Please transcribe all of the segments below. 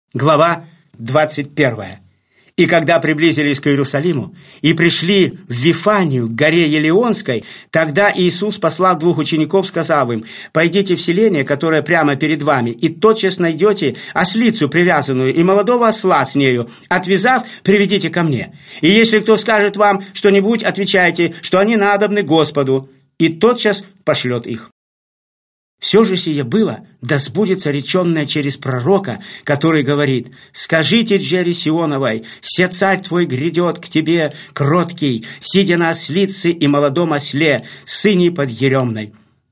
Глава 21. «И когда приблизились к Иерусалиму и пришли в Вифанию, к горе Елеонской, тогда Иисус, послав 2 учеников, сказал им: «Пойдите в селение, которое прямо перед вами, и тотчас найдете ослицу привязанную и молодого осла с нею. Отвязав, приведите ко мне. И если кто скажет вам что-нибудь, отвечайте, что они надобны Господу, и тотчас пошлет их». Все же сие было, да сбудется реченное через пророка, который говорит: «Скажите Джере Сионовой, се царь твой грядет к тебе, кроткий, сидя на ослице и молодом осле, сыне подъеремной».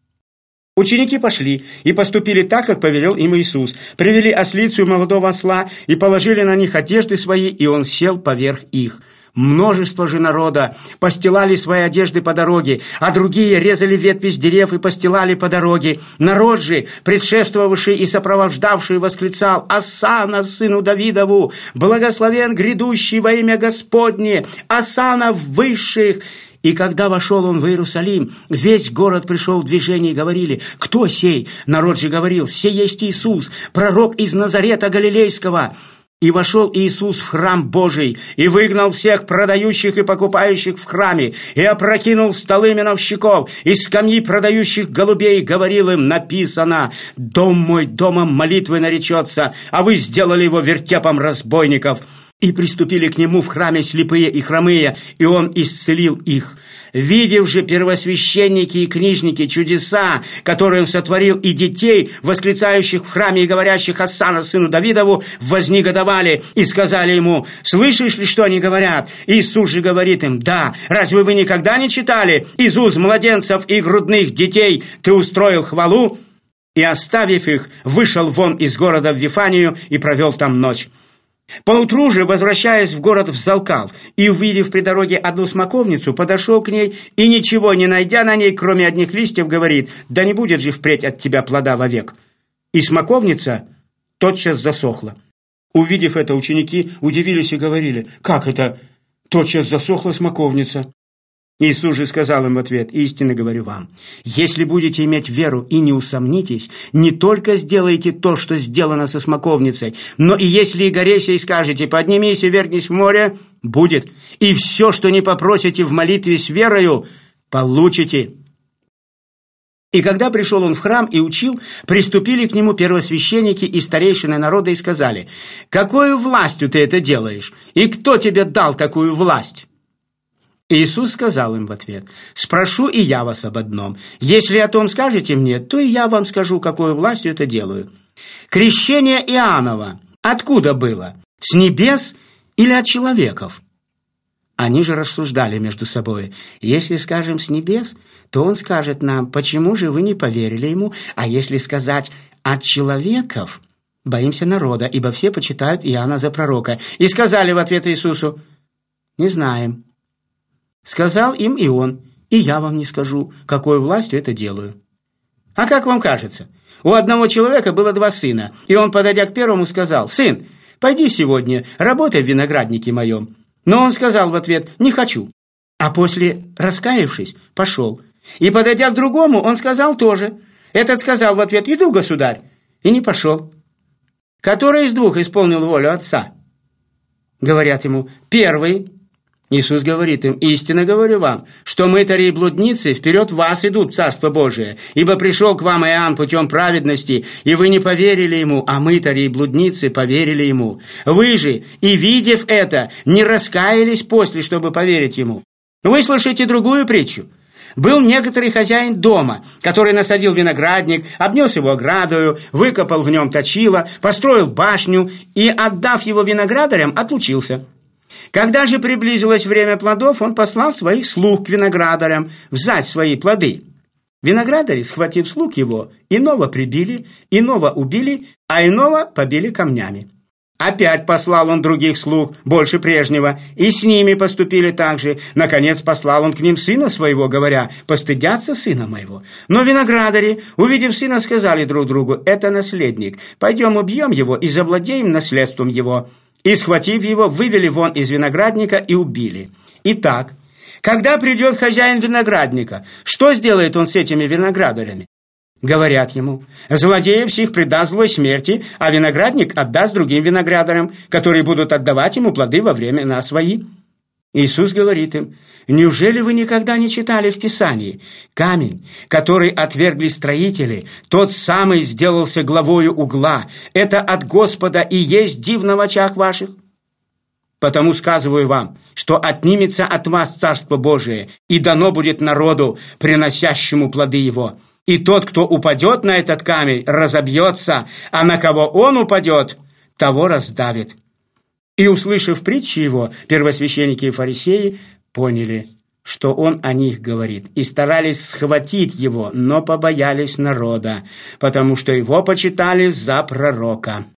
Ученики пошли и поступили так, как повелел им Иисус. Привели ослицу и молодого осла и положили на них одежды свои, и он сел поверх их. Множество же народа постилали свои одежды по дороге, а другие резали ветви с дерев и постилали по дороге. Народ же, предшествовавший и сопровождавший, восклицал: «Осанна сыну Давидову! Благословен грядущий во имя Господне! Осанна в высших!» И когда вошел он в Иерусалим, весь город пришел в движение и говорили: «Кто сей?» Народ же говорил: «Сей есть Иисус, пророк из Назарета Галилейского». И вошел Иисус в храм Божий, и выгнал всех продающих и покупающих в храме, и опрокинул столы миновщиков, и скамьи продающих голубей, говорил им: написано: «Дом мой домом молитвы наречется, а вы сделали его вертепом разбойников». И приступили к нему в храме слепые и хромые, и он исцелил их. Видев же первосвященники и книжники чудеса, которые он сотворил, и детей, восклицающих в храме и говорящих: «Осанна сыну Давидову», вознегодовали и сказали ему: «Слышишь ли, что они говорят?» Иисус же говорит им: «Да, разве вы никогда не читали: из уст младенцев и грудных детей ты устроил хвалу?» И, оставив их, вышел вон из города в Вифанию и провел там ночь. Поутру же, возвращаясь в город, взалкал, и, увидев при дороге одну смоковницу, подошел к ней, и, ничего не найдя на ней, кроме одних листьев, говорит: «Да не будет же впредь от тебя плода вовек». И смоковница тотчас засохла. Увидев это, ученики удивились и говорили: «Как это тотчас засохла смоковница?» Иисус же сказал им в ответ: «Истинно говорю вам, если будете иметь веру и не усомнитесь, не только сделаете то, что сделано со смоковницей, но и если и горе сей скажете: поднимись и вергнись в море, будет, и все, что не попросите в молитве с верою, получите». И когда пришел он в храм и учил, приступили к нему первосвященники и старейшины народа и сказали: «Какою властью ты это делаешь? И кто тебе дал такую власть?» Иисус сказал им в ответ: «Спрошу и я вас об одном. Если о том скажете мне, то и я вам скажу, какой властью это делаю. Крещение Иоаннова откуда было? С небес или от человеков?» Они же рассуждали между собой: «Если скажем с небес, то он скажет нам: почему же вы не поверили ему? А если сказать от человеков, боимся народа, ибо все почитают Иоанна за пророка». И сказали в ответ Иисусу: «Не знаем». Сказал им и он: «И я вам не скажу, какой властью это делаю». А как вам кажется? У одного человека было 2 сына, и он, подойдя к первому, сказал: «Сын, пойди сегодня, работай в винограднике моем». Но он сказал в ответ: «Не хочу». А после, раскаявшись, пошел. И, подойдя к другому, он сказал тоже. Этот сказал в ответ: «Иду, государь», и не пошел. Который из 2 исполнил волю отца? Говорят ему: «Первый». Иисус говорит им: «Истинно говорю вам, что мытари и блудницы вперед вас идут в Царство Божие, ибо пришел к вам Иоанн путем праведности, и вы не поверили ему, а мытари и блудницы поверили ему. Вы же, и видев это, не раскаялись после, чтобы поверить ему». Выслушайте другую притчу. Был некоторый хозяин дома, который насадил виноградник, обнес его оградою, выкопал в нем точило, построил башню и, отдав его виноградарям, отлучился. Когда же приблизилось время плодов, он послал своих слуг к виноградарям взять свои плоды. Виноградари, схватив слуг его, иного прибили, иного убили, а иного побили камнями. Опять послал он других слуг, больше прежнего, и с ними поступили так же. Наконец послал он к ним сына своего, говоря: «Постыдятся сына моего». Но виноградари, увидев сына, сказали друг другу: «Это наследник, пойдем убьем его и завладеем наследством его». И, схватив его, вывели вон из виноградника и убили. Итак, когда придет хозяин виноградника, что сделает он с этими виноградарями? Говорят ему: злодеев всех предаст злой смерти, а виноградник отдаст другим виноградарям, которые будут отдавать ему плоды во времена свои. Иисус говорит им: неужели вы никогда не читали в Писании: камень, который отвергли строители, тот самый сделался главою угла, это от Господа и есть дивно в очах ваших? Потому сказываю вам, что отнимется от вас Царство Божие, и дано будет народу, приносящему плоды его. И тот, кто упадет на этот камень, разобьется, а на кого он упадет, того раздавит». И, услышав притчи его, первосвященники и фарисеи поняли, что он о них говорит, и старались схватить его, но побоялись народа, потому что его почитали за пророка.